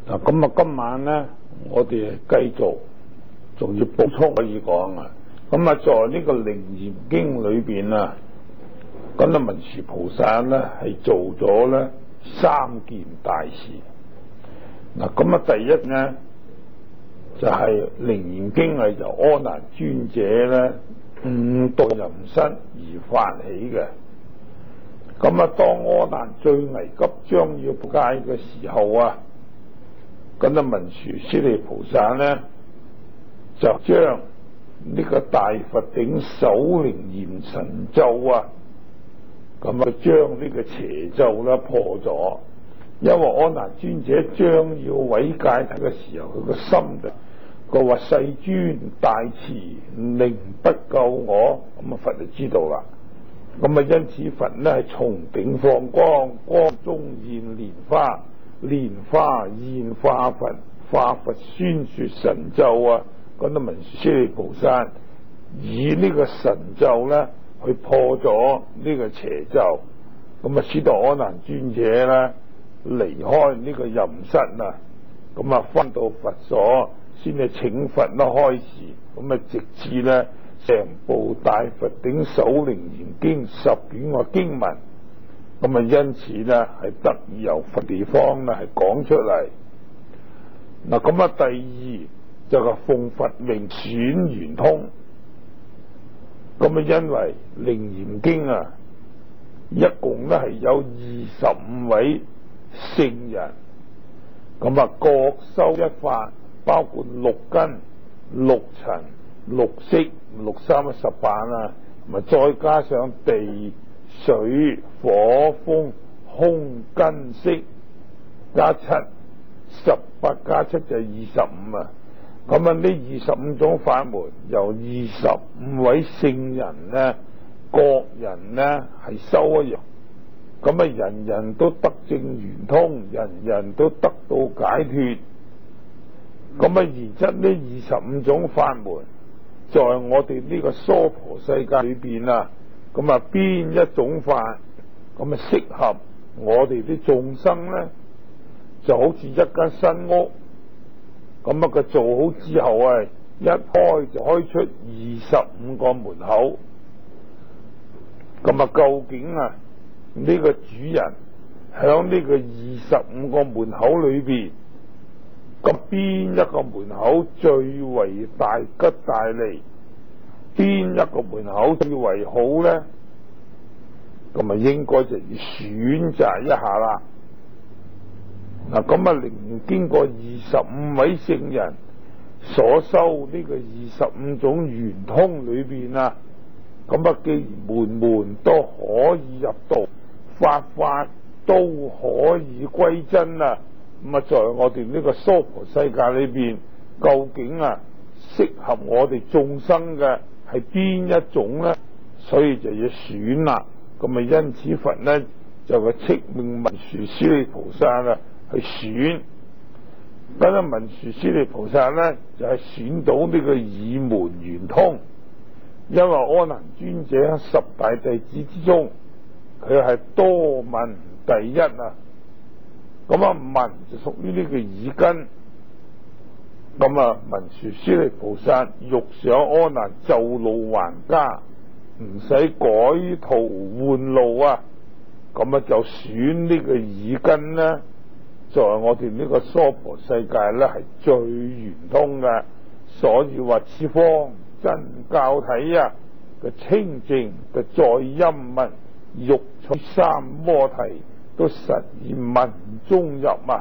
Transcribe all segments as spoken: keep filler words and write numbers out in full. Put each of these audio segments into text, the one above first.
嗱，咁啊，今晚咧，我哋繼續仲要補充可以講啊。咁啊，在呢個《楞嚴經》裏邊啊，咁啊文殊菩薩咧係做咗咧三件大事。嗱，咁啊，第一咧就係、是《楞嚴經》係由阿難尊者咧悟道人身而發起嘅。咁啊，當阿難最危急將要戒嘅時候啊，咁啊文殊師利菩薩咧就將呢個大佛頂首楞嚴神咒啊，咁啊將呢個邪咒咧破咗。因為阿難尊者將要毀戒嘅時候，佢個心就佢話世尊大慈寧不救我，咁啊佛就知道啦。咁啊因此佛咧係從頂放光，光中現蓮花，蓮花現化佛，化佛宣說神咒啊。咁啊文殊師利菩薩以呢個神咒咧去破咗呢個邪咒，咁啊使到阿難尊者咧離開呢個淫室啊，咁啊翻到佛所先至請佛啦開示，咁啊直至咧成部大佛頂首楞嚴經十卷個經文，咁啊因此咧係得以由佛地方咧係講出嚟。嗱，咁啊第二就係奉佛名選圓通，咁啊因為楞嚴經啊一共咧係有二十五位聖人，咁啊各修一法，包括六根、六塵、六識、六三十八啊，咪再加上地、水、火、風、空、根、色加七，十八加七就係二十五啊。咁啊呢二十五種法門由二十五位聖人呢，各人呢係修一樣，咁啊人人都得證圓通，人人都得到解脫。咁啊然則呢二十五種法門在我哋呢個娑婆世界裏邊啊，咁啊邊一種法咁啊適合我哋啲眾生咧？就好似一間新屋，咁啊佢做好之後啊，一開就開出二十五個門口。咁啊究竟啊呢個主人響呢個二十五個門口裏邊，咁邊一個門口最為大吉大利？邊一個門口最為好咧？咁啊應該就要選擇一下啦。嗱，咁啊經過二十五位聖人所修呢個二十五種圓通裏邊啊，咁啊既然門門都可以入道，法法都可以歸真啊，咁啊在我哋呢個娑婆世界裏邊，究竟啊適合我哋眾生嘅係邊一種咧？所以就要選啦。咁啊因此佛咧就係敕命文殊師利菩薩啊去選。咁啊文殊師利菩薩咧就係、是、選到呢個耳門圓通，因為阿難尊者喺十大弟子之中，佢係多聞第一啊。咁啊聞就屬於呢個耳根。咁啊文殊師利菩薩欲想阿難就路還家，唔使改途換路啊，咁啊就選呢個耳根咧，在我哋呢個娑婆世界咧係最圓通嘅。所以話此方真教體啊嘅清淨嘅在音聞欲取三摩提都實現聞中入啊。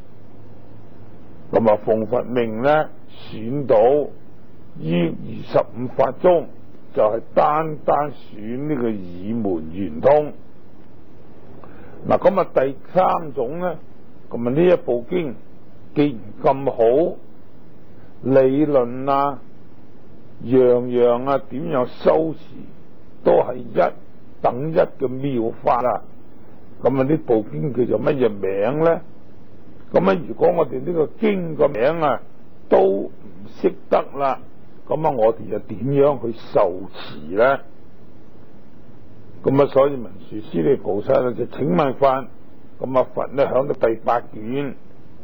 咁啊奉佛命咧選到於二十五法中，就係、是、單單選呢個耳門圓通。嗱，咁啊第三種咧，咁啊呢一部經既然咁好，理論啊樣樣啊點樣修持都係一等一嘅妙法啊，咁啊呢部經叫做乜嘢名咧？咁啊如果我哋呢個經個名啊都唔識得啦，咁啊我哋就點樣去受持咧？咁啊所以文殊師利菩薩就請問佛，咁啊佛咧響到第八卷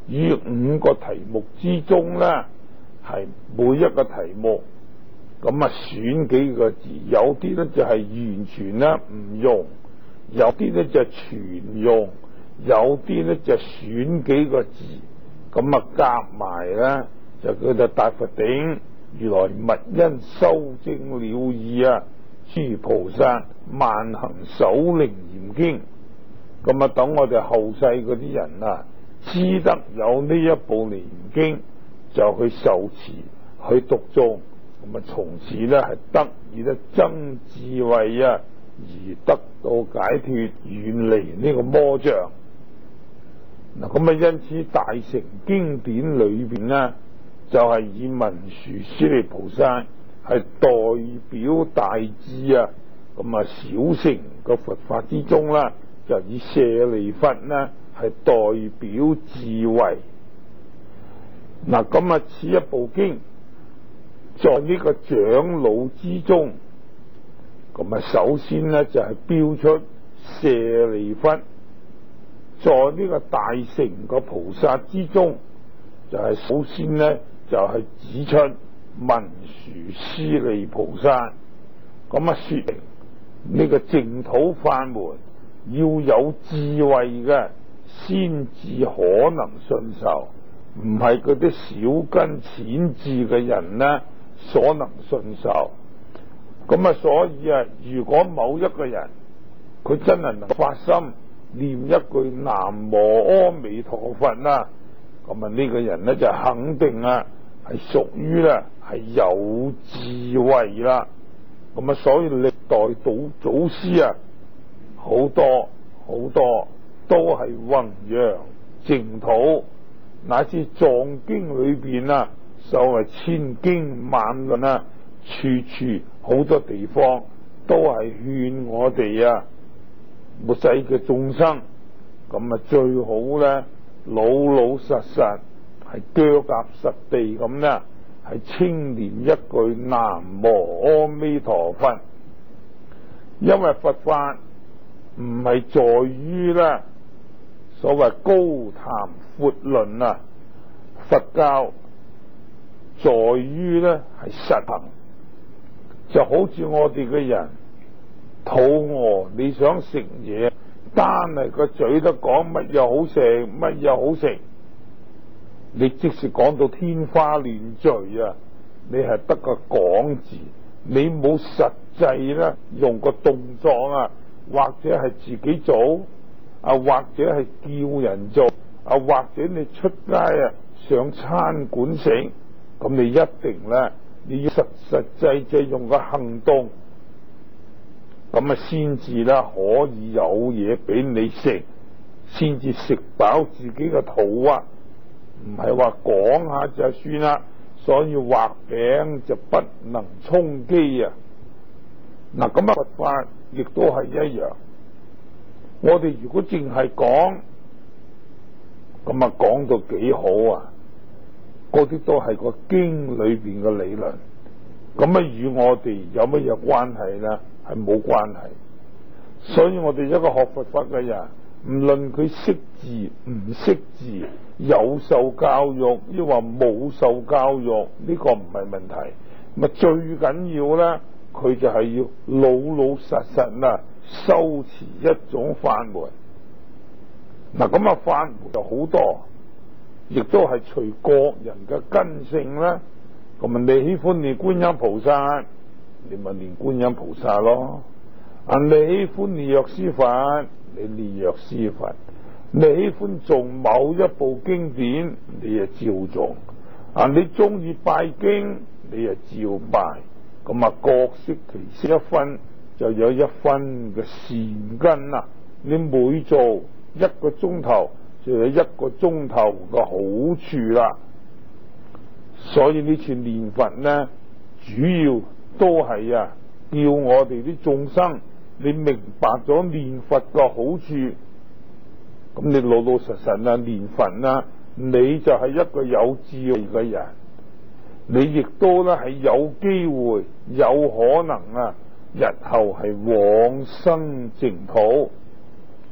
於五個題目之中咧，係每一個題目咁啊選幾個字，有啲咧就係完全咧唔用，有啲咧就全用，有啲咧就選幾個字，咁啊夾埋咧就叫做大佛頂如來密因修證了義啊，諸菩薩萬行首楞嚴經。咁啊等我哋後世嗰啲人啊知得有呢一部楞嚴經，就去受持去讀誦，咁啊從此咧係得以咧增智慧啊，而得到解脫，遠離呢個魔障。嗱，咁啊因此大乘經典裏邊呢，就係、是、以文殊師利菩薩係代表大智啊，咁啊小乘個佛法之中啦，就以舍利弗呢係代表智慧。嗱，咁啊此一部經在呢個長老之中，咁啊首先呢就係、是、標出舍利弗，在呢個大乘個菩薩之中，就係、是、首先呢就係、是、指出文殊師利菩薩。咁啊說明呢個淨土法門要有智慧嘅先至可能信受，唔係嗰啲小根淺智嘅人呢所能信受。咁啊所以啊，如果某一個人佢真係能發心念一句南無阿彌陀佛啦，咁啊呢個人呢就肯定啊係屬於咧係有智慧啦。咁啊所以歷代祖祖師啊好多好多都係弘揚淨土，乃至藏經裏邊啊所謂千經萬論啊，處處好多地方都係勸我哋啊末世嘅眾生，咁啊最好咧老老實實係腳踏實地咁咧係清念一句南無阿彌陀佛。因為佛法唔係在於咧所謂高談闊論啊，佛教在於咧係實行。就好似我哋嘅人肚餓，你想食嘢，單係個嘴都講乜嘢好食，乜嘢好食，你即使講到天花亂墜啊，你係得個講字，你冇實際咧用個動作啊，或者係自己做啊，或者係叫人做啊，或者你出街啊上餐館食，咁你一定咧你要實實際際用個行動，咁啊先至啦可以有嘢俾你食，先至食飽自己嘅肚啊，唔係話講下就算啦。所以畫餅就不能充飢啊！嗱，咁啊佛法亦都係一樣。我哋如果淨係講，咁啊講到幾好啊，嗰啲都係個經裏邊嘅理論，咁啊與我哋有乜嘢關係咧？係冇關係。所以我哋一個學佛法嘅人，唔論佢識字唔識字，有受教育抑或冇受教育，呢個唔係問題。咪最緊要咧，佢就係要老老實實啦，修持一種法門。嗱，咁啊法門就好多，亦都係隨個人嘅根性啦。咁啊，你喜歡念觀音菩薩，你咪念觀音菩薩咯。啊，你喜歡念藥師佛，你念藥師佛。你喜歡誦某一部經典，你就照誦。啊，你中意拜經，你就照拜。咁啊，各適其適一分，就有一分嘅善根啦。你每做一個鐘頭，就有一個鐘頭嘅好處啦。所以呢次念佛呢，主要都係啊，叫我哋啲眾生，你明白咗念佛嘅好處，咁你老老實實啊念佛啊，你就係一個有智慧嘅人，你亦都咧係有機會，有可能啊，日後係往生淨土。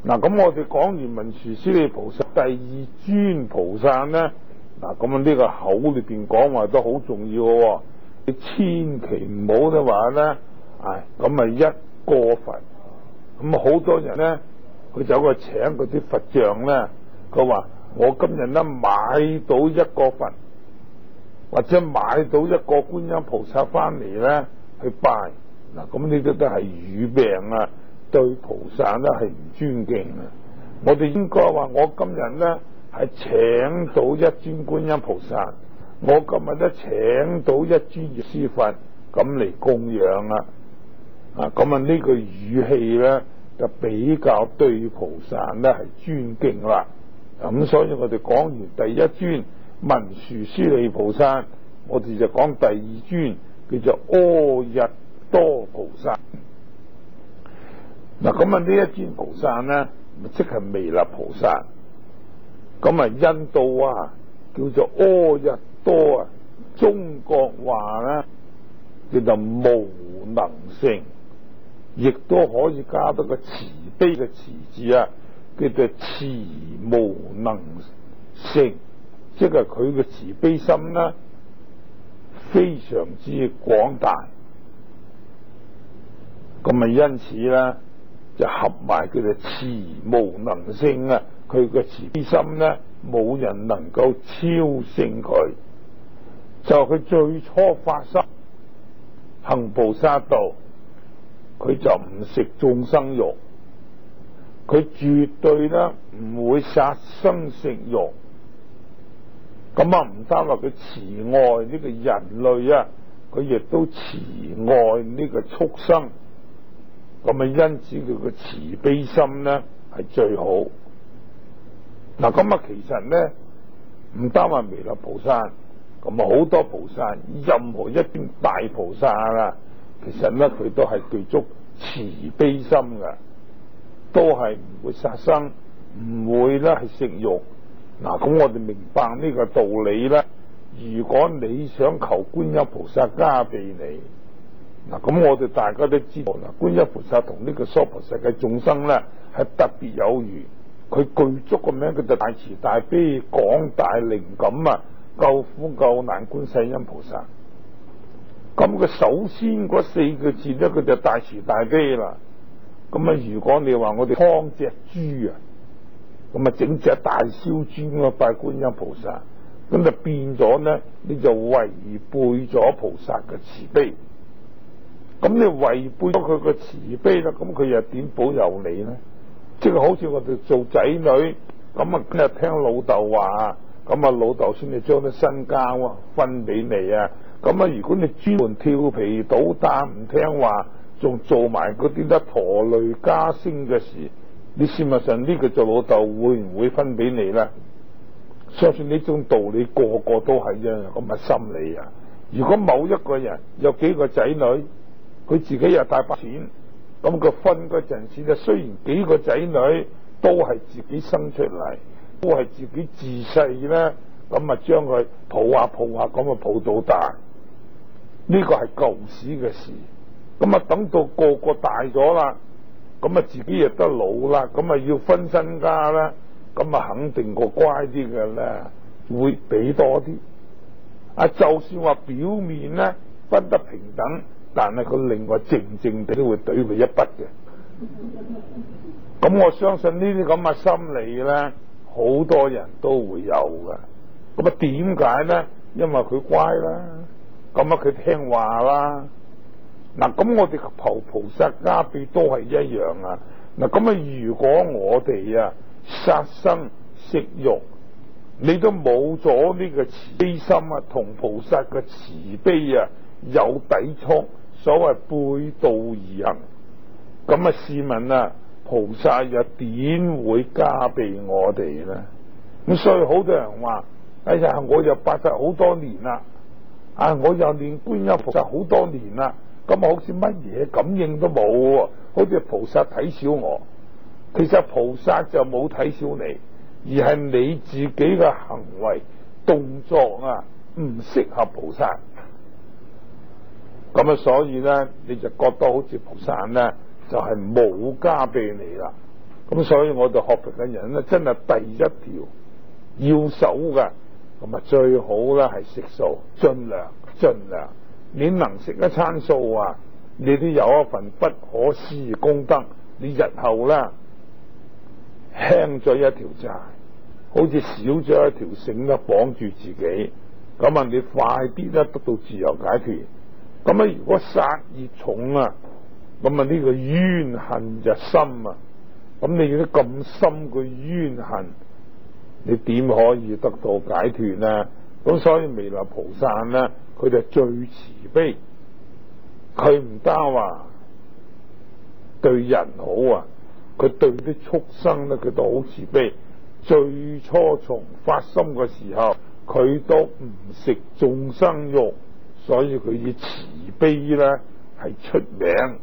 嗱，咁我哋講完文殊師利菩薩，第二尊菩薩咧，嗱，咁啊呢個口裏邊講話都好重要嘅，你千祈唔好咧話咧，唉，咁啊一個佛，咁啊好多人咧，佢走去請嗰啲佛像咧，佢話我今日咧買到一個佛，或者買到一個觀音菩薩翻嚟咧去拜，嗱，咁呢啲都係語病啊！對菩薩咧係唔尊敬啊！我哋應該話我今日咧係請到一尊觀音菩薩，我今日咧請到一尊藥師佛咁嚟供養啊！啊，咁啊呢個語氣咧就比較對菩薩咧係尊敬啦。咁所以我哋講完第一尊文殊師利菩薩，我哋就講第二尊叫做阿逸多菩薩。嗱，咁啊呢一尊菩薩咧，即係彌勒菩薩。咁啊印度啊叫做阿逸多啊，中國話咧叫做無能勝，亦都可以加多個慈悲嘅慈字啊，叫做慈無能勝，即係佢嘅慈悲心咧非常之廣大。咁啊因此咧就合埋叫做慈無能勝啊！佢嘅慈悲心咧，冇人能夠超勝佢。就佢最初發心行菩薩道，佢就唔食眾生肉，佢絕對咧唔會殺生食肉。咁啊，唔單話佢慈愛呢個人類啊，佢亦都慈愛呢個畜生。咁啊，因此佢個慈悲心咧係最好。嗱，咁啊，其實咧唔單話彌勒菩薩，咁啊好多菩薩，任何一邊大菩薩啦，其實咧佢都係具足慈悲心嘅，都係唔會殺生，唔會咧係食肉。嗱，咁我哋明白呢個道理咧。如果你想求觀音菩薩加庇你，嗱，咁我哋大家都知道啦，觀音菩薩同呢個娑婆世界眾生咧係特別有緣，佢具足個名叫做大慈大悲廣大靈感啊，救苦救難觀世音菩薩。咁佢首先嗰四個字咧，佢就大慈大悲啦。咁啊，如果你話我哋劏隻豬啊，咁啊整隻大燒豬咁啊拜觀音菩薩，咁就變咗咧，你就違背咗菩薩嘅慈悲。咁你違背咗佢個慈悲啦，咁佢又點保佑你咧？即係好似我哋做仔女，咁啊今日聽老豆話，咁啊老豆先至將啲身家分俾你啊。咁啊如果你專門調皮搗蛋唔聽話，仲做埋嗰啲咧拖累家聲嘅事，你事實上呢個做老豆會唔會分俾你咧？相信呢種道理個個都係一樣咁嘅心理啊。如果某一個人有幾個仔女，佢自己又大把錢，咁佢分嗰陣時咧，雖然幾個仔女都係自己生出嚟，都係自己自細咧，咁啊將佢抱下抱下咁啊抱到大，呢個係舊時嘅事。咁啊等到個個大咗啦，咁啊自己亦都老啦，咁啊要分身家啦，咁啊肯定個乖啲嘅咧會俾多啲。啊，就算話表面咧分得平等，但係佢另外靜靜地都會懟佢一筆嘅。咁我相信呢啲咁嘅心理咧，好多人都會有嘅。咁啊點解咧？因為佢乖啦，咁啊佢聽話啦。嗱，咁我哋求菩薩加庇都係一樣啊。嗱，咁啊如果我哋啊殺生食肉，你都冇咗呢個慈悲心啊，同菩薩嘅慈悲啊有抵觸，所謂背道而行。咁啊試問啊，菩薩又點會加庇我哋咧？咁所以好多人話：哎呀，我又拜佛好多年啦，啊，我又念觀音菩薩好多年啦，咁好似乜嘢感應都冇，好似菩薩睇小我。其實菩薩就冇睇小你，而係你自己嘅行為動作啊唔適合菩薩。咁啊，所以咧你就覺得好似菩薩咧就係冇加庇你啦。 咁所以我哋學佛嘅人咧，真係第一條要守嘅，咁啊最好咧係食素，盡量盡量，你能食一餐素啊，你都有一份不可思議功德。你日後咧輕咗一條債，好似少咗一條繩咧綁住自己，咁啊你快啲咧得到自由解脫。咁啊如果殺業重啊，咁啊呢個冤恨就深啊，咁你啲咁深嘅冤恨，你點可以得到解脫呢？咁所以彌勒菩薩咧，佢就最慈悲，佢唔單話對人好啊，佢對啲畜生咧，佢都好慈悲。最初從發心嘅時候，佢都唔食眾生肉，所以佢以慈悲咧係出名。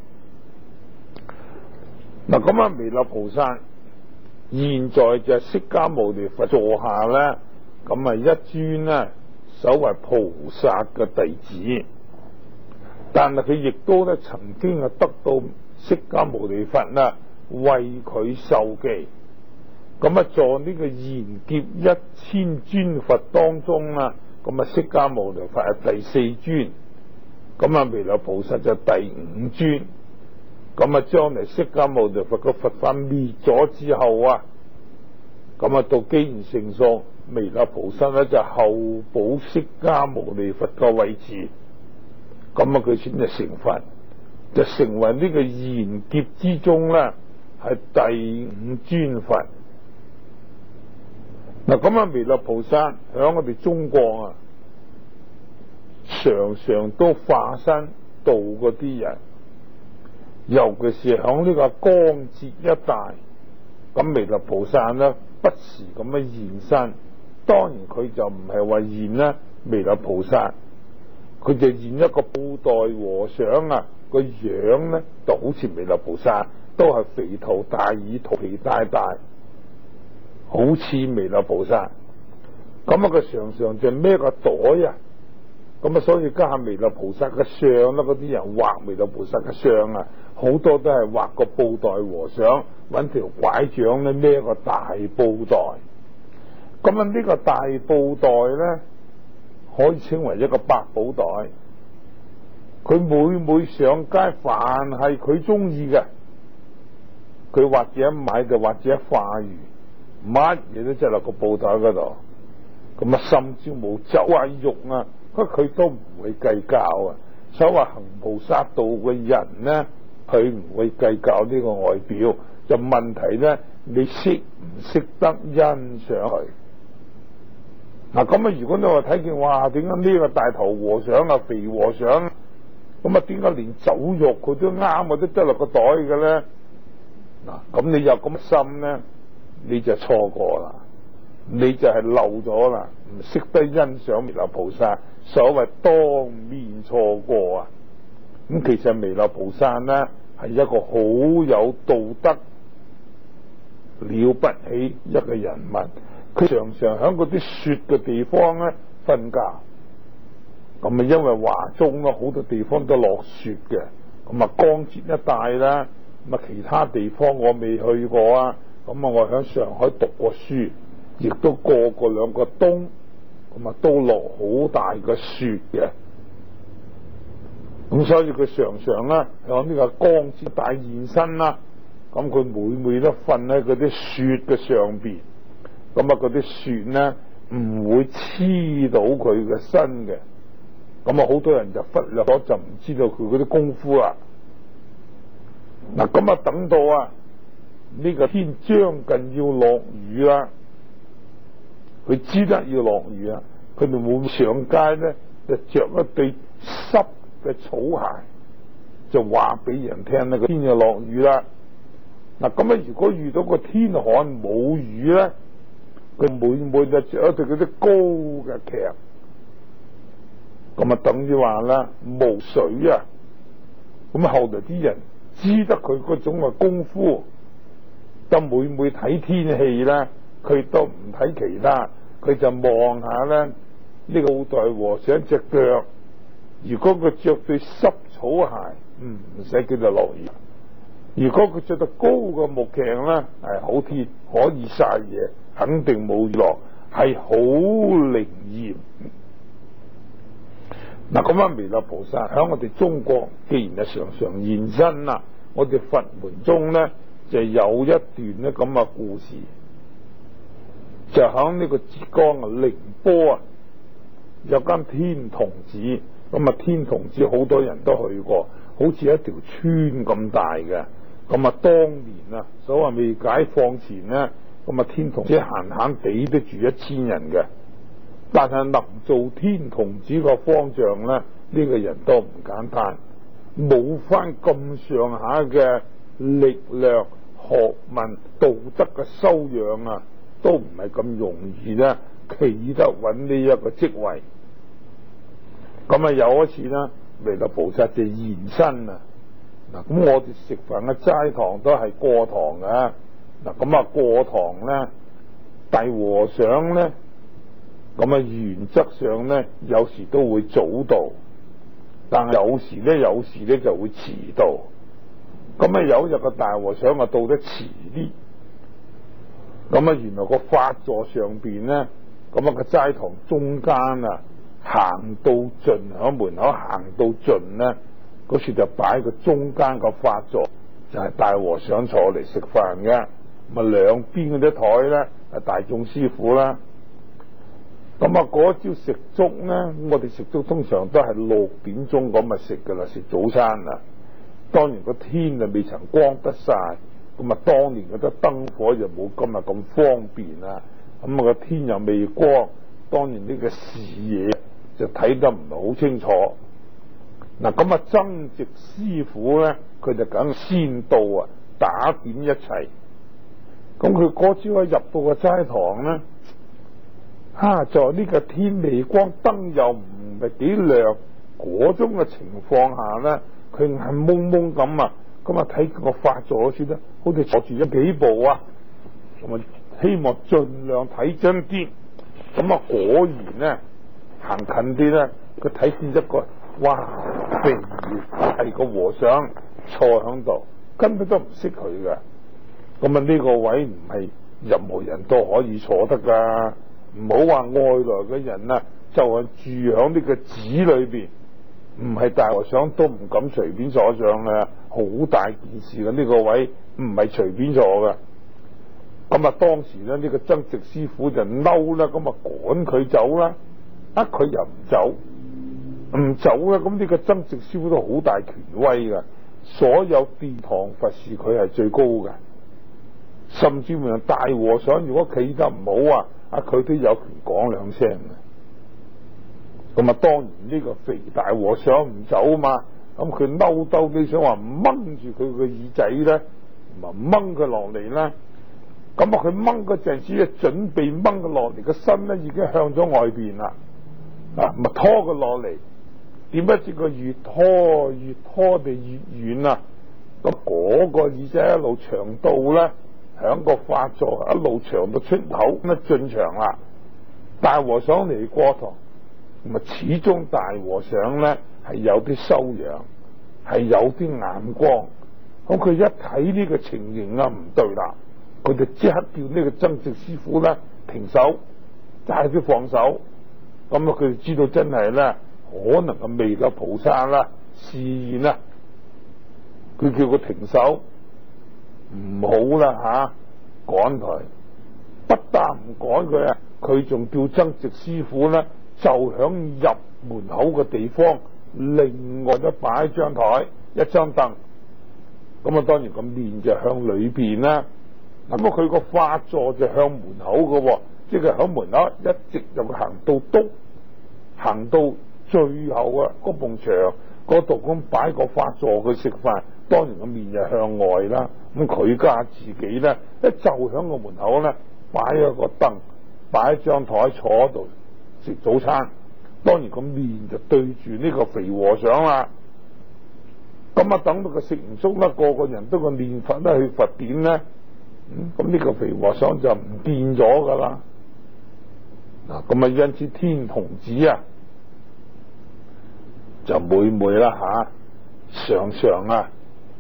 嗱，咁啊，彌勒菩薩現在就釋迦牟尼佛座下咧，咁啊一尊咧，所謂菩薩嘅弟子，但係佢亦都咧曾經係得到釋迦牟尼佛啦為佢授記。咁啊，在呢個賢劫一千尊佛當中啦，咁啊釋迦牟尼佛係第四尊，咁啊彌勒菩薩就第五尊。咁啊將來釋迦牟尼佛個佛法滅咗之後啊，咁啊到機緣成熟，彌勒菩薩咧就後補釋迦牟尼佛個位置，咁啊佢先至成佛，就成為呢個賢劫之中咧係第五尊佛。嗱，咁啊彌勒菩薩響我哋中國啊，常常都化身度嗰啲人，尤其是響呢個江浙一帶，咁彌勒菩薩咧不時咁樣現身。當然佢就唔係話現啦彌勒菩薩，佢就現一個布袋和尚啊，個樣咧就好似彌勒菩薩，都係肥頭大耳、肚皮大大，好似彌勒菩薩。咁啊佢常常就孭個袋啊，咁啊所以家下彌勒菩薩嘅相啦，嗰啲人畫彌勒菩薩嘅相啊，好多都係畫個布袋和尚，揾條拐杖咧孭個大布袋。咁啊呢個大布袋咧，可以稱為一個百寶袋。佢每每上街，凡係佢中意嘅，佢或者買就或者化魚，乜嘢都擠落個布袋嗰度。咁啊，甚至冇酒啊肉啊，佢都唔會計較啊。所謂行菩薩道嘅人咧，佢唔會計較呢個外表，就問題咧，你識唔識得欣賞佢？嗱，咁啊，如果你話睇見哇，點解呢個大頭和尚啊、肥和尚，咁啊，點解連酒肉佢都啱啊，都擠落個袋嘅咧？嗱，咁你有咁心咧，你就錯過啦，你就係漏咗啦，唔識得欣賞彌勒菩薩。所謂當面錯過啊！咁其實彌勒菩薩咧係一個好有道德了不起一個人物。佢常常喺嗰啲雪嘅地方咧瞓覺，咁啊因為華中咧好多地方都落雪嘅，咁啊江浙一帶啦，咁啊其他地方我未去過啊，咁啊我喺上海讀過書，亦都過過兩個冬，咁啊都落好大嘅雪嘅，咁所以佢常常咧喺呢個江浙大現身啦，咁佢每每都瞓喺嗰啲雪嘅上邊。咁啊，嗰啲雪咧唔會黐到佢嘅身嘅，咁啊，好多人就忽略咗，就唔知道佢嗰啲功夫啦。嗱，咁啊，等到啊呢個天將近要落雨啦，佢知得要落雨啊，佢哋會上街咧就着一對濕嘅草鞋，就話俾人聽咧個天要落雨啦。嗱，咁啊，如果遇到個天寒冇雨咧，佢每每就着一對嗰啲高嘅屐，咁啊等於話啦冇水啊。咁後來啲人知得佢嗰種嘅功夫，就每每睇天氣咧，佢都唔睇其他，佢就望下咧呢、這個布袋和尚隻腳，如果佢着對濕草鞋，唔唔使叫做落雨。 如果佢着得高嘅木鏡咧，係好天可以晒嘢，肯定冇雨落，係好靈驗。嗱，咁啊，彌勒菩薩喺我哋中國，既然係常常現身啦，我哋佛門中咧就有一段咧咁嘅故事，就喺呢個浙江啊寧波啊有間天童寺，咁啊天童寺好多人都去過，好似一條村咁大嘅。咁啊，當年啊，所謂未解放前咧，咁啊天童寺閒閒地都住一千人嘅。但係能做天童寺個方丈咧，呢、這個人都唔簡單，冇翻咁上下嘅力量、學問、道德嘅修養啊，都唔係咁容易咧，企得穩呢一個職位。咁啊，有一次咧，彌勒菩薩就現身啊！嗱，咁我哋食飯嘅齋堂都係過堂嘅，嗱，咁啊過堂咧，大和尚咧。咁啊，原則上咧，有時都會早到，但係有時咧，有時咧就會遲到。咁啊，有日個大和尚啊到得遲啲，咁啊，原來個法座上邊咧，咁啊個齋堂中間啊，行到盡喺門口行到盡咧，嗰時就擺個中間個法座，就係、是、大和尚坐嚟食飯嘅。咁啊，兩邊嗰啲台咧，係大眾師傅啦。咁啊，嗰朝食粥咧，我哋食粥通常都係六點鐘咁啊食噶啦，食早餐啦。當然個天就未曾光得晒，咁啊，當年嗰啲燈火就冇今日咁方便啦。咁啊，個天又未光，當然呢個視野就睇得唔係好清楚。嗱，咁啊，僧值師傅咧，佢就梗先到啊，打點一切。咁佢嗰朝一入到個齋堂咧。啊！在呢個天未光，燈又唔係幾亮嗰種嘅情況下咧，佢眼蒙蒙咁啊，咁啊睇個法座先啦，好似坐住咗幾步啊，咁啊希望盡量睇真啲。咁啊果然咧行近啲咧，佢睇見一個哇肥大個和尚坐喺度，根本都唔識佢嘅。咁啊呢個位唔係任何人都可以坐得噶。唔好話外來嘅人啊，就係住響呢個寺裏邊，唔係大和尚都唔敢隨便坐上啊！好大件事嘅呢、這個位唔係隨便坐嘅。咁啊，當時咧呢、這個僧值師傅就嬲啦，咁啊趕佢走啦，啊佢又唔走，唔走啦，咁呢個僧值師傅都好大權威嘅，所有殿堂佛事佢係最高嘅，甚至乎大和尚如果企得唔好啊。啊！佢都有權講兩聲嘅，咁啊，當然呢個肥大和尚唔走嘛，咁佢嬲兜你想話掹住佢個耳仔咧，咪掹佢落嚟啦。咁啊，佢掹嗰陣時，準備掹佢落嚟，個身咧已經向咗外邊啦，啊，咪拖佢落嚟。點不知佢越拖越拖地越遠啊！咁嗰個耳仔一路長到咧。響個法座一路長到出口咁啊進場啦，大和尚嚟過堂，咁啊始終大和尚咧係有啲修養，係有啲眼光。咁佢一睇呢個情形啊唔對啦，佢就即刻叫呢個僧值師傅咧停手，快啲放手。咁啊佢就知道真係咧可能係彌勒菩薩啦示現啦，佢叫佢停手。唔好啦吓，趕佢，不但唔趕佢啊，佢仲叫僧值師傅咧，就響入門口嘅地方，另外都擺一張台、一張凳。咁啊，當然個面就向裏邊啦。咁啊，佢個法座就向門口嘅，即係響門口一直就行到篤，行到最後啊嗰埲牆嗰度咁擺個法座去食飯。當然個面就向外啦，咁佢家自己咧，一就響個門口咧，擺咗個凳，擺一張台坐喺度食早餐。當然個面就對住呢個肥和尚啦。咁啊，等到佢食完粥啦，個個人都個念佛咧去佛典咧，咁、嗯、呢個肥和尚就唔見咗噶啦。嗱，咁啊，因此天童寺啊，就每每啦吓，常常啊。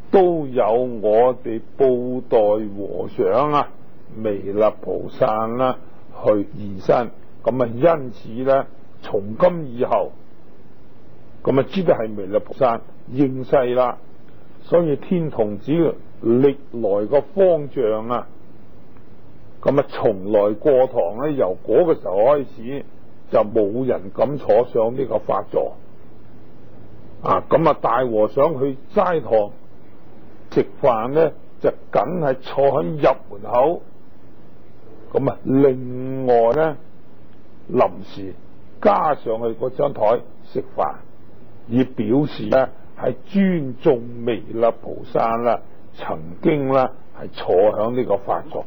都有我哋布袋和尚啊、彌勒菩薩啦去現身。咁啊，因此咧，從今以後，咁啊知道係彌勒菩薩應世啦。所以天童子歷來個方丈啊，咁啊從來過堂咧，由嗰個時候開始就冇人敢坐上呢個法座啊。咁啊，大和尚去齋堂食飯咧，就梗係坐喺入門口。咁啊，另外咧臨時加上去嗰張台食飯，以表示咧係尊重彌勒菩薩啦，曾經咧係坐響呢個法座。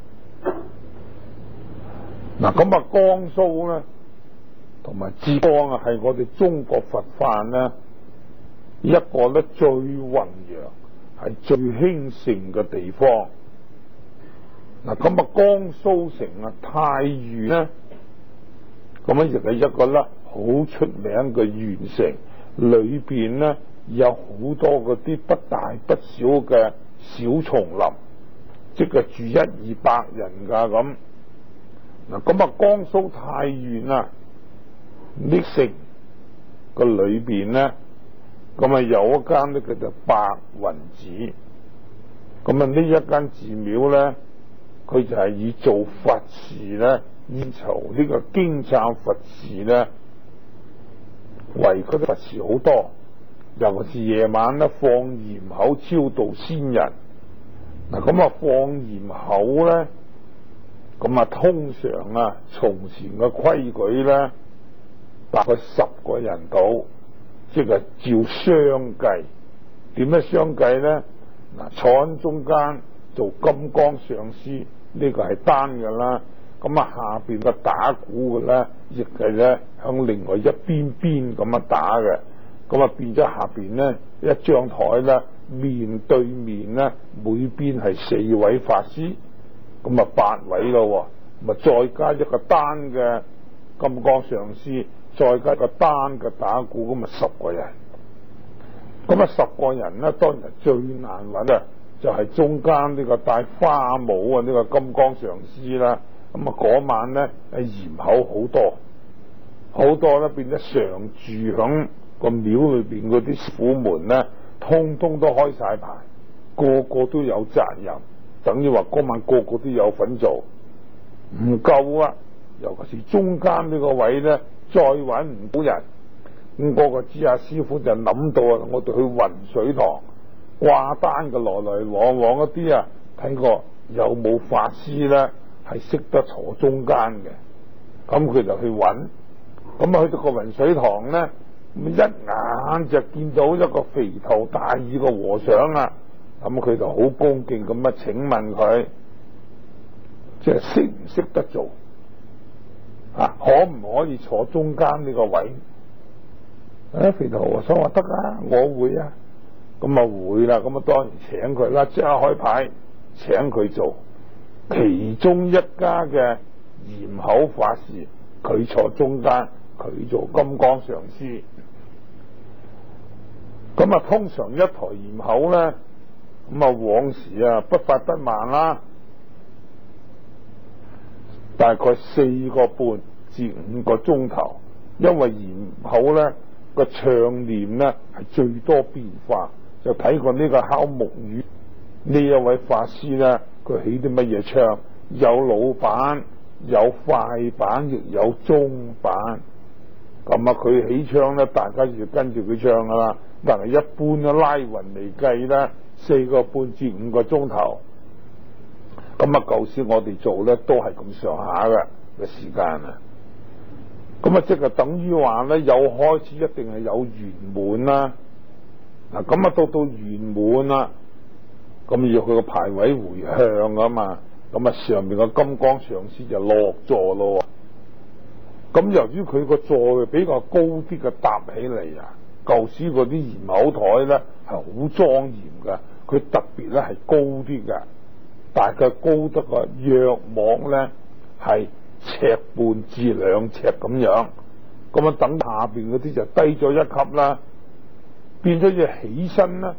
嗱，咁啊，江蘇咧同埋浙江啊，係我哋中國佛法咧一個咧最弘揚、係最興盛嘅地方。嗱，咁啊，江蘇城啊，太原咧，咁啊亦係一個咧好出名嘅縣城，裏邊咧有好多嗰啲不大不小嘅小叢林，即係住一二百人噶咁。嗱，咁啊，江蘇太原啊呢城個裏邊咧，咁啊有一間咧叫做白雲寺。咁啊呢一間寺廟咧，佢就係以做佛事咧，以籌呢個經懺佛事咧，為嗰啲佛事好多。尤其是夜晚咧放鹽口超度先人。嗱，咁啊放鹽口咧，咁啊通常啊從前嘅規矩咧，大概十個人到，即係照相計。點樣相計咧？嗱，坐喺中間做金剛上師，呢個係單嘅啦。咁啊下邊嘅打鼓嘅咧，亦係咧向另外一邊邊咁樣打嘅。咁啊變咗下邊咧一張台咧，面對面咧每邊係四位法師，咁啊八位咯。咁啊再加一個單嘅金剛上師，再加一個單嘅打鼓，咁啊十個人。咁啊十個人咧，當然最難揾啊，就係中間呢個戴花帽啊呢個金剛上師啦。咁啊嗰晚咧係鹽口好多好多咧，變咗常住響個廟裏邊嗰啲師傅們咧，通通都開晒牌，個個都有責任，等於話嗰晚個個都有份做，唔夠啊！尤其是中間呢個位咧，再揾唔到人，咁嗰個知阿師傅就諗到啊，我哋去雲水堂掛單嘅來來往往一啲啊，睇過有冇法師咧係識得坐中間嘅，咁佢就去揾，咁啊去到個雲水堂咧。咁一眼就見到一個肥頭大耳個和尚啊，咁佢就好恭敬咁啊，請問佢即係識唔識得做啊？可唔可以坐中間呢個位？啊，肥頭和尚話得啊，我會啊，咁啊會啦，咁啊當然請佢啦，即刻開牌請佢做其中一家嘅鹽口法事，佢坐中間，佢做金剛上師。咁啊通常一台鹽口咧，咁啊往時啊不快不慢啦，大概四個半至五個鐘頭，因為鹽口咧個唱念咧係最多變化，就睇過呢個敲木魚呢一位法師咧，佢起啲乜嘢唱，有老板，有快板，亦有中板。咁啊佢起唱咧，大家就跟住佢唱噶啦。但係一般嘅拉勻嚟計咧，四個半至五個鐘頭。咁啊舊時我哋做咧都係咁上下嘅嘅時間啊。咁啊即係等於話咧，有開始一定係有圓滿啦。嗱咁啊到到圓滿啦，咁要佢個牌位回向啊嘛。咁啊上面個金剛上師就落座咯。咁由於佢個座比較高啲嘅搭起嚟啊，舊時嗰啲鹽口台咧係好莊嚴嘅，佢特別咧係高啲嘅，大概高得個約莫咧係尺半至兩尺咁樣。咁啊等下邊嗰啲就低咗一級啦，變咗要起身啦，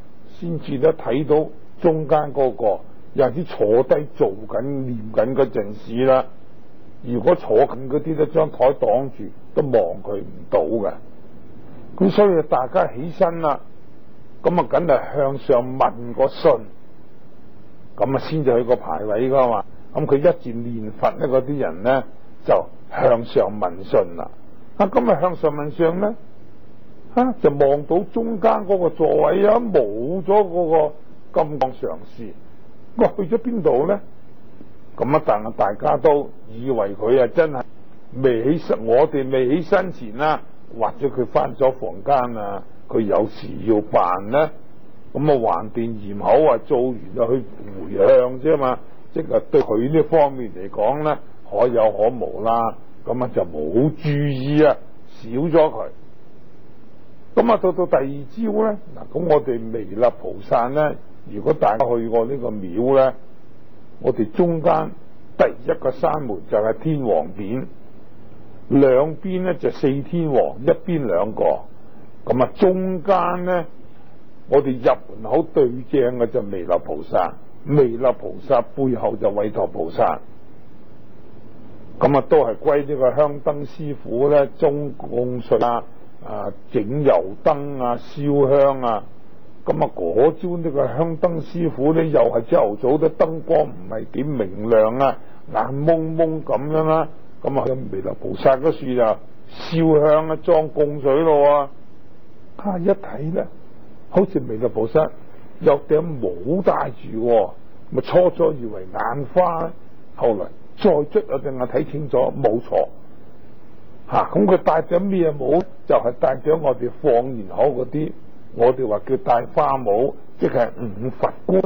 先至咧睇到中間嗰個，有啲坐低做緊念緊嗰陣時啦。如果坐緊嗰啲咧，張台擋住，都望佢唔到嘅。咁所以大家起身啦，咁啊梗係向上問個信，咁啊先至去個牌位噶嘛。咁佢一字念佛咧，嗰啲人咧就向上問信啦。啊，咁啊向上問信咧，啊就望到中間嗰個座位啊，冇咗嗰個金剛上師，我去咗邊度咧？咁啊，但係大家都以為佢啊真係未起身，我哋未起身前啦，或者佢翻咗房間啊，佢有事要辦咧，咁啊橫掂焰口啊做完就去回向啫嘛，即係對佢呢方面嚟講咧，可有可無啦，咁啊就冇注意啊，少咗佢。咁啊到到第二朝咧，嗱咁我哋彌勒菩薩咧，如果大家去過呢個廟咧，我哋中間第一個山門就係天王殿，兩邊咧就四天王，一邊兩個，咁啊中間咧我哋入門口對正嘅就彌勒菩薩，彌勒菩薩背後就韋馱菩薩，咁啊都係歸呢個香燈師傅咧，中供水啊、啊整油燈啊、燒香啊。咁啊嗰朝呢個香燈師傅咧，又係朝頭早啲燈光唔係幾明亮啊，眼蒙蒙咁樣啦。咁啊彌勒菩薩嗰處就燒香啊，裝供水咯啊。啊一睇咧，好似彌勒菩薩有頂帽戴住，咪初初以為眼花，後來再捽啊定係睇清楚，冇錯。吓咁佢戴咗咩帽？就係戴咗我哋放完口嗰啲。我哋話叫戴花帽，即係五佛冠。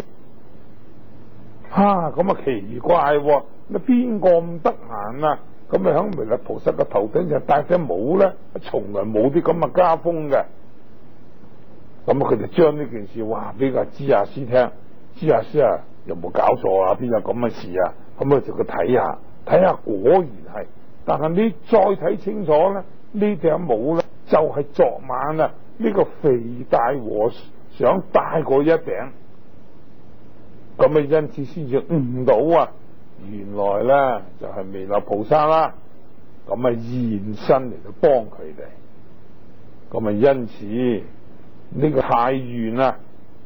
哈咁啊奇怪喎！咁邊個咁得閒啊？咁啊響彌勒菩薩個頭頂就戴隻帽咧，從來冇啲咁嘅家風嘅。咁啊佢就將呢件事話俾個支亞師聽，支亞師啊有冇搞錯啊？邊有咁嘅事啊？咁啊就佢睇下，睇下果然係。但係你再睇清楚咧，呢頂帽咧就係、是、昨晚啊！呢個肥大和尚戴過一頂，咁啊因此先至悟到啊，原來咧就係彌勒菩薩啦，咁啊現身嚟到幫佢哋，咁啊因此呢、這個太原啊，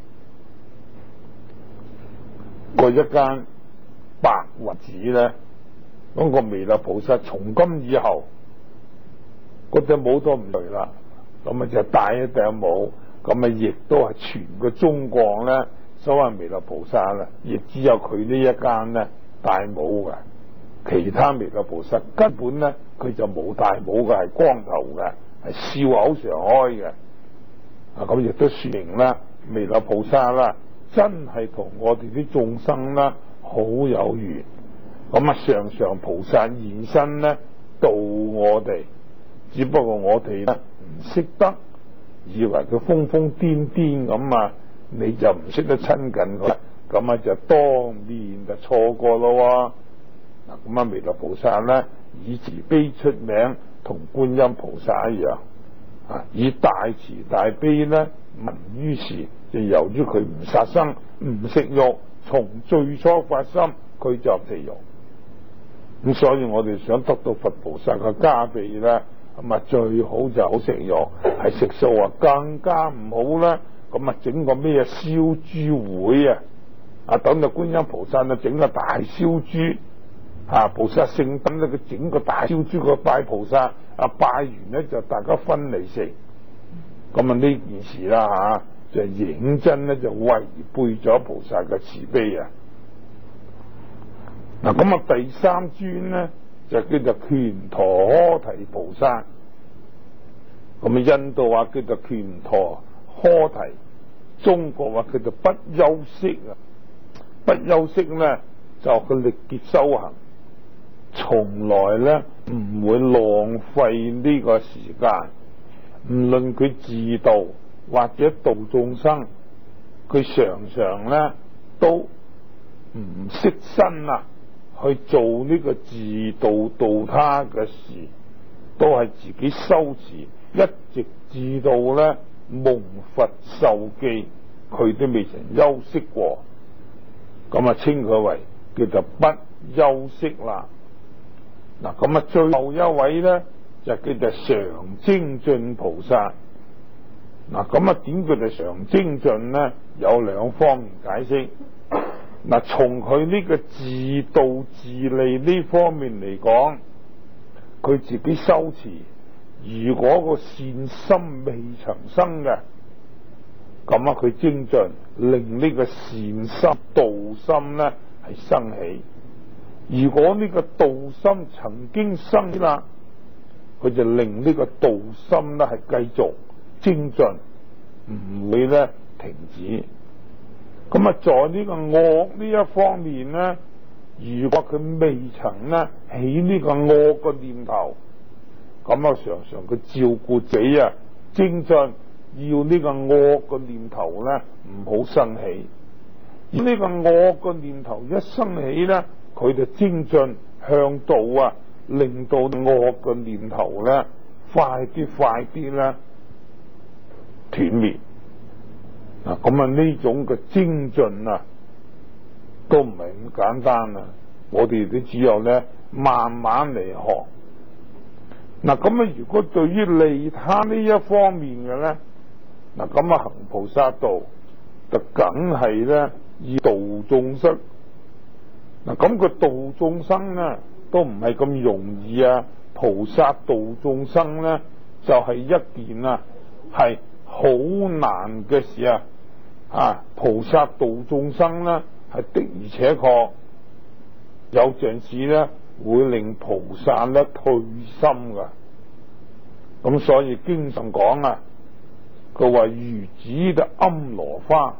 個一間白雲寺咧，嗰、那個彌勒菩薩從今以後嗰隻帽都唔對啦。咁啊就戴一頂帽，咁啊亦都係全個中國咧，所謂彌勒菩薩啦，亦只有佢呢一間咧戴帽嘅，其他彌勒菩薩根本咧佢就冇戴帽嘅，係光頭嘅，係笑口常開嘅。啊咁亦都說明啦，彌勒菩薩啦，真係同我哋啲眾生啦好有緣。咁啊常常菩薩現身咧度我哋，只不過我哋咧唔識得，以為佢瘋瘋癲癲咁啊，你就唔識得親近佢，咁啊就當面就錯過咯。嗱咁啊彌勒菩薩咧以慈悲出名，同觀音菩薩一樣啊，以大慈大悲咧聞於時，就由於佢唔殺生唔食肉，從最初發心佢就入地獄。咁所以我哋想得到佛菩薩嘅加被咧，咁啊最好就好食肉，係食素啊更加唔好啦。咁啊整個咩燒豬會啊，啊等到觀音菩薩啊整個大燒豬啊，菩薩聖品咧佢整個大燒豬個拜菩薩啊，拜完咧就大家分嚟食。咁啊呢件事啦吓、啊，就認真咧就違背咗菩薩嘅慈悲啊！嗱咁啊第三尊咧就叫做拳陀訶提菩薩，咁啊印度話叫做拳陀訶提，中國話叫做不休息啊！不休息咧就個力劫修行，從來咧唔會浪費呢個時間，唔論佢自度或者度眾生，佢常常咧都唔惜身啊去做呢個自度度他嘅事，都係自己修持，一直至到咧蒙佛受記， 佢都未曾休息過，咁啊稱佢為叫做不休息啦。嗱，咁啊最後一位咧就叫做常精進菩薩。嗱，咁啊點叫做常精進咧？有兩方面解釋。嗱，從佢呢個自度自利呢方面嚟講，佢自己修持，如果個善心未曾生嘅，咁啊佢精進，令呢個善心道心咧係生起。如果呢個道心曾經生啦，佢就令呢個道心咧係繼續精進，唔會咧停止。咁啊，在呢個惡呢一方面咧，如果佢未曾咧起呢個惡嘅念頭，咁啊常常佢照顧自己啊，精進要呢個惡嘅念頭咧唔好生起。而呢個惡嘅念頭一生起咧，佢就精進向道啊，令到惡嘅念頭咧快啲快啲咧斷滅。嗱，咁啊呢種嘅精進啊，都唔係咁簡單啊！我哋都只有咧慢慢嚟學。嗱，咁啊如果對於利他呢一方面嘅咧，嗱咁啊行菩薩道就梗係咧以度眾生。嗱，咁佢度眾生咧都唔係咁容易啊！菩薩度眾生咧就係、是、一件啊係好難嘅事啊！啊，菩薩度眾生咧係的而且確有陣時咧會令菩薩咧退心噶。咁所以經常講啊，佢話如子的庵羅花，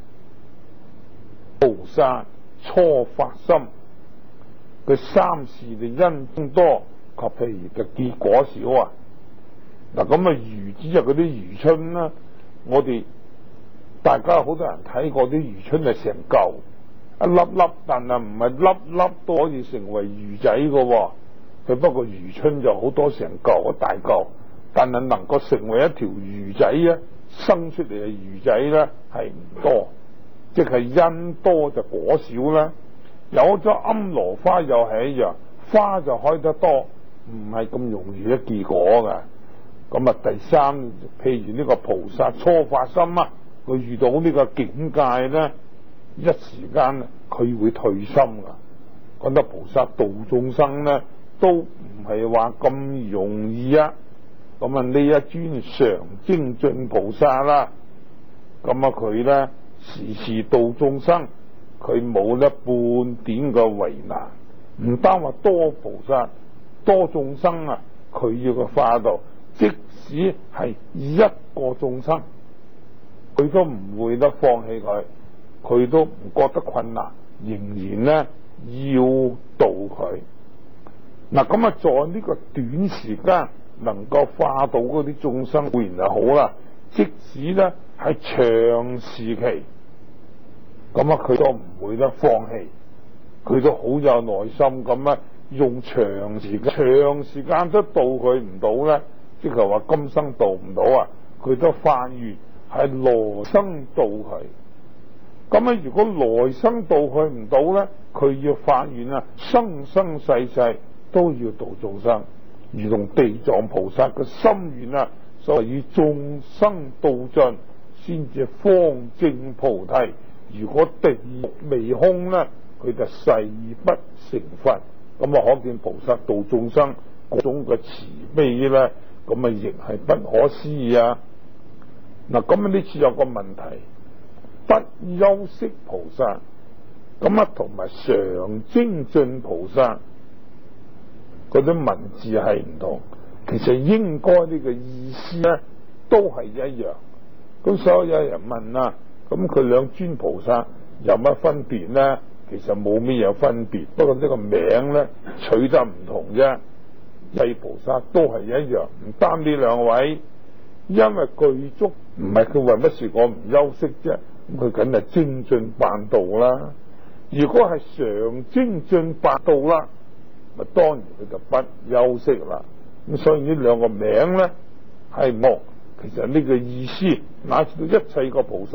菩薩初發心，佢三事嘅因多及其嘅結果少啊。嗱，咁啊愚子就嗰啲愚春啦，我哋大家好多人睇過啲愚春係成嚿一粒粒，但係唔係粒粒都可以成為魚仔嘅。佢不過愚春就好多成嚿一大嚿，但係能夠成為一條魚仔咧，生出嚟嘅魚仔咧係唔多，即係因多就果少啦。有咗庵羅花又係一樣，花就開得多，唔係咁容易嘅結果嘅。咁啊，第三，譬如呢個菩薩初發心啊，佢遇到呢個境界咧，一時間佢會退心噶。覺得菩薩度眾生咧，都唔係話咁容易啊。咁啊，呢一尊常精進菩薩啦，咁啊佢咧時時度眾生，佢冇咧半點嘅為難。唔單話多菩薩多眾生啊，佢要個化度。即使係一個眾生，佢都唔會得放棄佢，佢都唔覺得困難，仍然咧要度佢。嗱，咁啊，在呢個短時間能夠化到嗰啲眾生固然就好啦，即使咧係長時期，咁啊佢都唔會得放棄，佢都好有耐心咁啊，用長時間長時間都度佢唔到咧。即係話今生度唔到啊，佢都發願係來生度佢。咁啊，如果來生度佢唔到咧，佢要發願啊，生生世世都要度眾生，如同地藏菩薩嘅心願啊，所謂以眾生度盡，先至方證菩提。如果地獄未空咧，佢就誓不成佛。咁啊，可見菩薩度眾生嗰種嘅慈悲咧。咁啊，亦係不可思議啊！嗱，咁啊呢次有個問題，不休息菩薩，咁啊同埋常精進菩薩嗰啲文字係唔同，其實應該呢個意思咧都係一樣。咁所以有人問啊，咁佢兩尊菩薩有乜分別咧？其實冇咩有分別，不過呢個名咧取得唔同啫。世菩薩都係一樣，唔單呢兩位，因為具足唔係佢為乜事我唔休息啫，咁佢梗係精進辦道啦。如果係常精進辦道啦，咪當然佢就不休息啦。咁所以呢兩個名咧係冇，其實呢個意思，乃至到一切個菩薩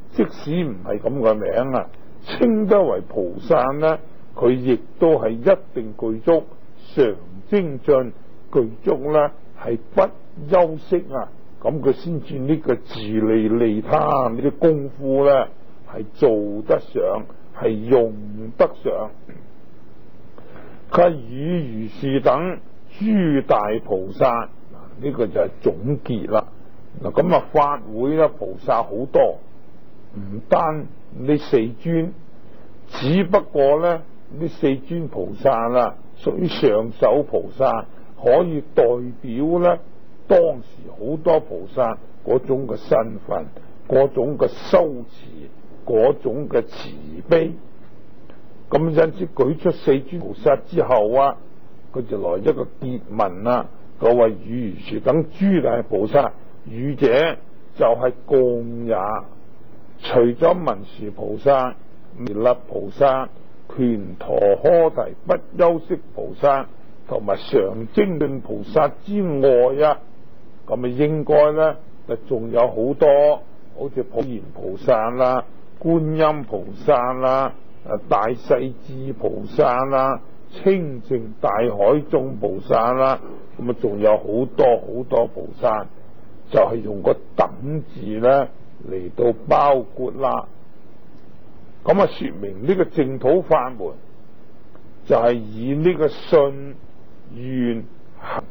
即使唔係咁嘅名啊，稱得為菩薩呢，佢亦都係一定具足常精進，具足呢係不休息啊，咁佢先至呢個自利利他呢啲功夫呢係做得上，係用得上。佢與如是等諸大菩薩，呢個就係總結啦。嗱，咁啊法會咧菩薩好多，唔單呢四尊，只不過咧呢四尊菩薩啦，屬於上首菩薩，可以代表咧當時好多菩薩嗰種嘅身份，嗰種嘅修持，嗰種嘅慈悲。咁因此舉出四尊菩薩之後啊，佢就來一個結文啦。各位與如是等諸大菩薩，語者就係共也。除咗文殊菩薩、彌勒菩薩、權陀訶提不休息菩薩同埋常精進菩薩之外啊，咁啊應該咧就仲有好多，好似普賢菩薩啦、觀音菩薩啦、大勢至菩薩啦、清淨大海眾菩薩啦，咁啊仲有好多好多菩薩，就係、是、用個等字咧嚟到包括啦。咁啊說明呢個淨土法門就係以呢個信願行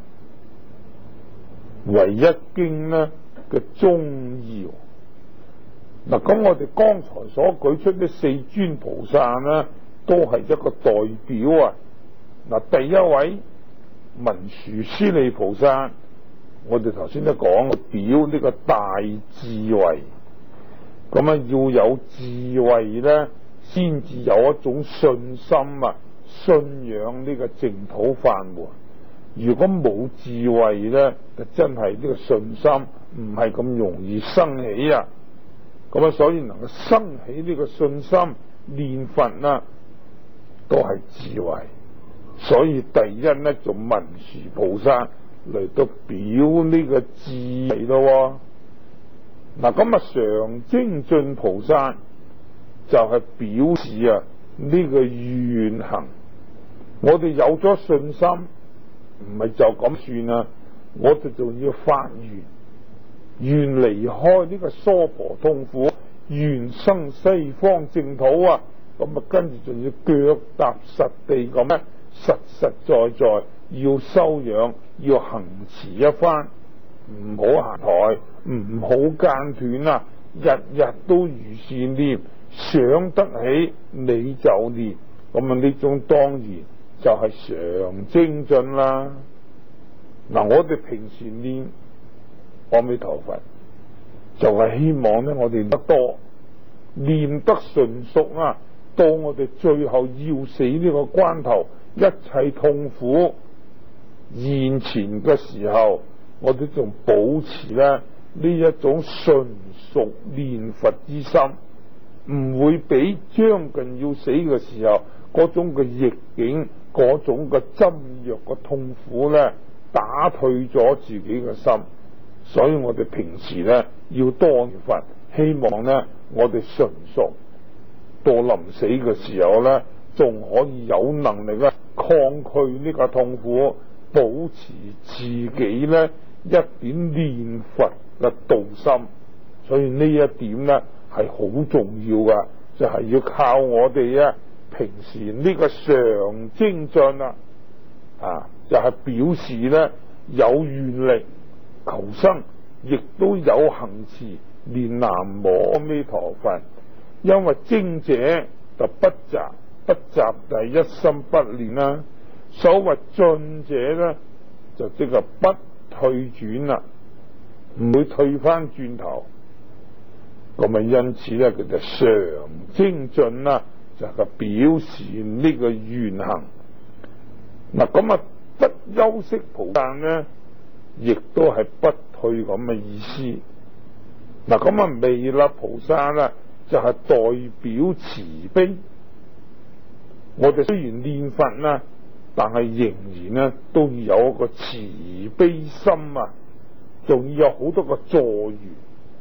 為一經呢嘅宗要。嗱，咁我哋剛才所舉出呢四尊菩薩呢，都係一個代表啊。嗱，第一位文殊師利菩薩，我哋頭先都講表呢個大智慧，咁啊要有智慧咧，先至有一種信心啊，信仰呢個淨土法門。如果冇智慧咧，就真係呢個信心唔係咁容易生起啊。咁啊，所以能夠生起呢個信心，念佛啊，都係智慧。所以第一咧，做文殊菩薩嚟到表呢個智慧咯。嗱，咁啊，常精進菩薩就係表示啊呢個願行。我哋有咗信心，唔係就咁算啊，我哋仲要發願。願離開呢個娑婆痛苦，願生西方淨土啊！咁啊，跟住仲要腳踏實地咁咧，實實在在要修養，要行持一番，唔好懈怠，唔好間斷啊！日日都如是念，想得起你就念，咁啊呢種當然就係常精進啦。嗱，我哋平時念阿彌陀佛，就係、是、希望咧，我哋得多念得純熟啊，到我哋最後要死呢個關頭，一切痛苦現前嘅時候，我哋仲保持咧呢一種純熟念佛之心，唔會俾將近要死嘅時候嗰種嘅逆境、嗰種嘅針藥嘅痛苦咧，打退咗自己嘅心。所以我哋平時咧要多念佛，希望咧我哋純熟到臨死嘅時候咧，仲可以有能力咧抗拒呢個痛苦，保持自己咧一點念佛嘅道心。所以呢一點咧係好重要噶，就係、是、要靠我哋啊平時呢個常精進啊，啊就係、是、表示咧有願力求生，亦都有行持念南無阿彌陀佛。因為精者就不雜，不雜就一心不亂啦。所謂進者咧，就即係不退轉啦，唔會退翻轉頭。咁啊，因此咧，佢就常精進啦，就係表示呢個願行。嗱，咁啊，不休息菩薩咧，亦都係不退咁嘅意思。嗱，咁啊，彌勒菩薩啦，就係代表慈悲。我哋雖然念佛啦，但係仍然咧都要有一個慈悲心啊，仲要有好多個助緣。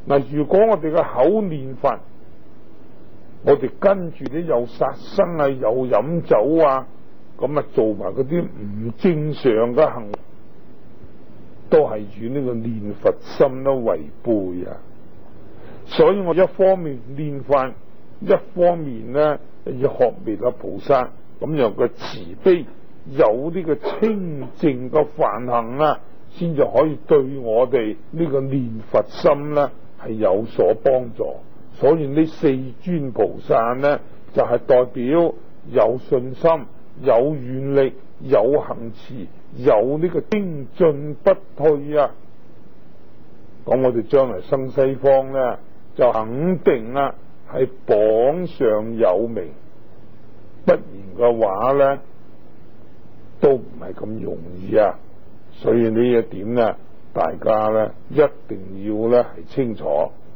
嗱，如果我哋嘅口念佛，我哋跟住啲又殺生啊，又飲酒啊，咁啊做埋嗰啲唔正常嘅行為，都係與呢個念佛心都違背啊！所以我一方面念佛，一方面咧要學彌勒菩薩咁樣嘅慈悲，有呢個清淨嘅梵行啊，先至可以對我哋呢個念佛心咧係有所幫助。所以呢四尊菩薩咧就係、是、代表有信心、有願力、有行持、有呢個精進不退啊！咁我哋將來生西方咧，就肯定啊係榜上有名，不然嘅話咧都唔係咁容易啊！所以呢一點咧，大家咧一定要咧係清楚。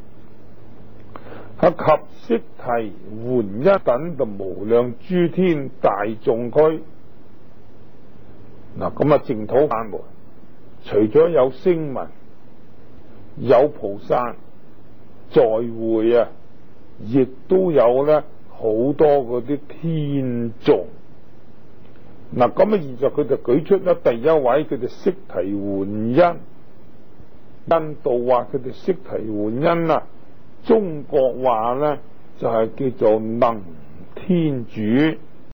及悉提緩一等就無量諸天大眾俱。嗱，咁啊淨土法門，除咗有聲聞、有菩薩在會啊，亦都有咧好多嗰啲天眾。嗱，咁啊現在佢就舉出咗第一位，佢哋悉提緩因。印度話佢哋悉提緩因啊，中國話咧就係、是、叫做能天主。